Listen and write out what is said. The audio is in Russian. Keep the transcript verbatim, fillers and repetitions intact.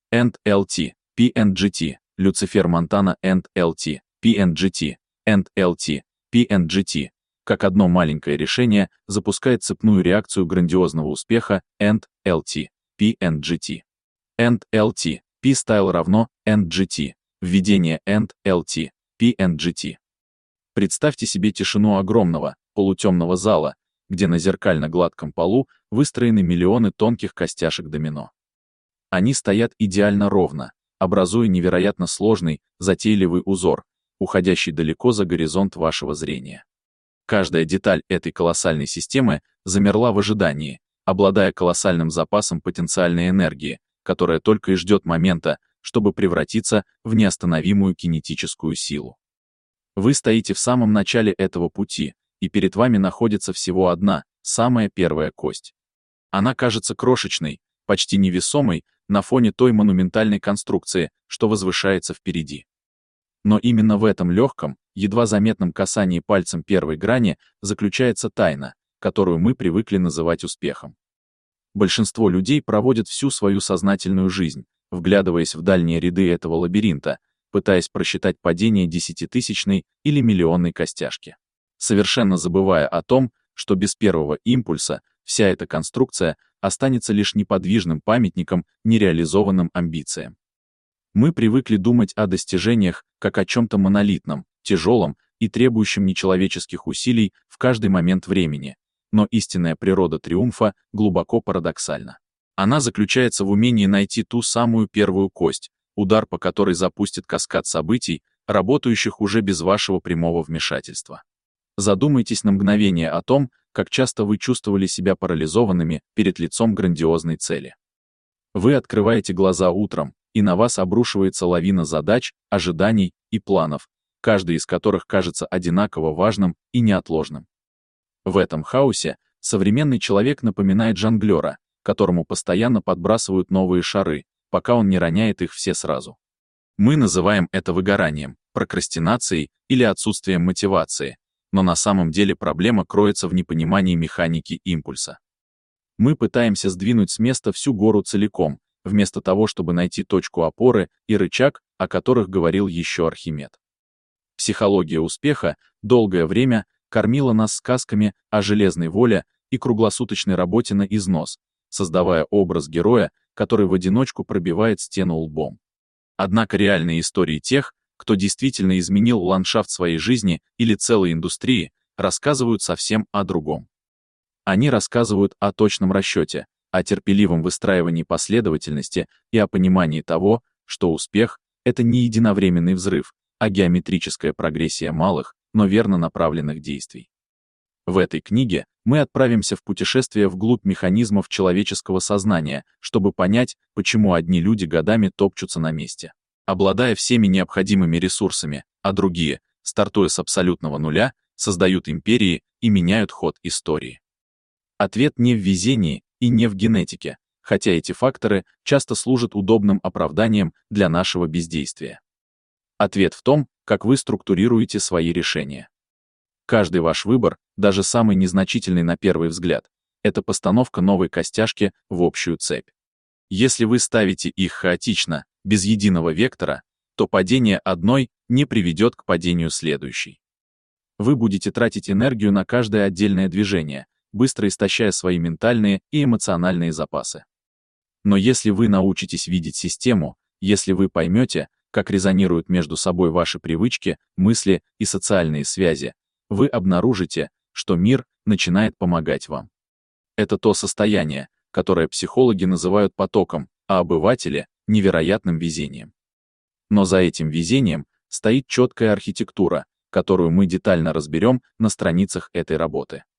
энд эл ти, пи энд джи ти, Люцифер Монтана энд эл ти, пи энд джи ти, энд эл ти, пи энд джи ти, как одно маленькое решение запускает цепную реакцию грандиозного успеха энд эл ти, пи энд джи ти. энд эл ти, P-Style равно энд джи ти, введение энд эл ти, пи энд джи ти. Представьте себе тишину огромного, полутемного зала, где на зеркально-гладком полу выстроены миллионы тонких костяшек домино. Они стоят идеально ровно, образуя невероятно сложный, затейливый узор, уходящий далеко за горизонт вашего зрения. Каждая деталь этой колоссальной системы замерла в ожидании, обладая колоссальным запасом потенциальной энергии, которая только и ждет момента, чтобы превратиться в неостановимую кинетическую силу. Вы стоите в самом начале этого пути, и перед вами находится всего одна, самая первая кость. Она кажется крошечной, почти невесомой на фоне той монументальной конструкции, что возвышается впереди. Но именно в этом легком, едва заметном касании пальцем первой грани заключается тайна, которую мы привыкли называть успехом. Большинство людей проводят всю свою сознательную жизнь, вглядываясь в дальние ряды этого лабиринта, пытаясь просчитать падение десятитысячной или миллионной костяшки, совершенно забывая о том, что без первого импульса вся эта конструкция останется лишь неподвижным памятником нереализованным амбициям. Мы привыкли думать о достижениях как о чем-то монолитном, тяжелом и требующем нечеловеческих усилий в каждый момент времени, но истинная природа триумфа глубоко парадоксальна. Она заключается в умении найти ту самую первую кость, удар по которой запустит каскад событий, работающих уже без вашего прямого вмешательства. Задумайтесь на мгновение о том, как часто вы чувствовали себя парализованными перед лицом грандиозной цели. Вы открываете глаза утром, и на вас обрушивается лавина задач, ожиданий и планов, каждый из которых кажется одинаково важным и неотложным. В этом хаосе современный человек напоминает жонглера, которому постоянно подбрасывают новые шары, пока он не роняет их все сразу. Мы называем это выгоранием, прокрастинацией или отсутствием мотивации, но на самом деле проблема кроется в непонимании механики импульса. Мы пытаемся сдвинуть с места всю гору целиком, вместо того, чтобы найти точку опоры и рычаг, о которых говорил еще Архимед. Психология успеха долгое время кормила нас сказками о железной воле и круглосуточной работе на износ, создавая образ героя, который в одиночку пробивает стену лбом. Однако реальные истории тех, кто действительно изменил ландшафт своей жизни или целой индустрии, рассказывают совсем о другом. Они рассказывают о точном расчете, о терпеливом выстраивании последовательности и о понимании того, что успех — это не единовременный взрыв, а геометрическая прогрессия малых, но верно направленных действий. В этой книге мы отправимся в путешествие вглубь механизмов человеческого сознания, чтобы понять, почему одни люди годами топчутся на месте, обладая всеми необходимыми ресурсами, а другие, стартуя с абсолютного нуля, создают империи и меняют ход истории. Ответ не в везении и не в генетике, хотя эти факторы часто служат удобным оправданием для нашего бездействия. Ответ в том, как вы структурируете свои решения. Каждый ваш выбор, даже самый незначительный на первый взгляд, это постановка новой костяшки в общую цепь. Если вы ставите их хаотично, без единого вектора, то падение одной не приведет к падению следующей. Вы будете тратить энергию на каждое отдельное движение, быстро истощая свои ментальные и эмоциональные запасы. Но если вы научитесь видеть систему, если вы поймете, как резонируют между собой ваши привычки, мысли и социальные связи, вы обнаружите, что мир начинает помогать вам. Это то состояние, которое психологи называют потоком, а обыватели — невероятным везением. Но за этим везением стоит четкая архитектура, которую мы детально разберем на страницах этой работы.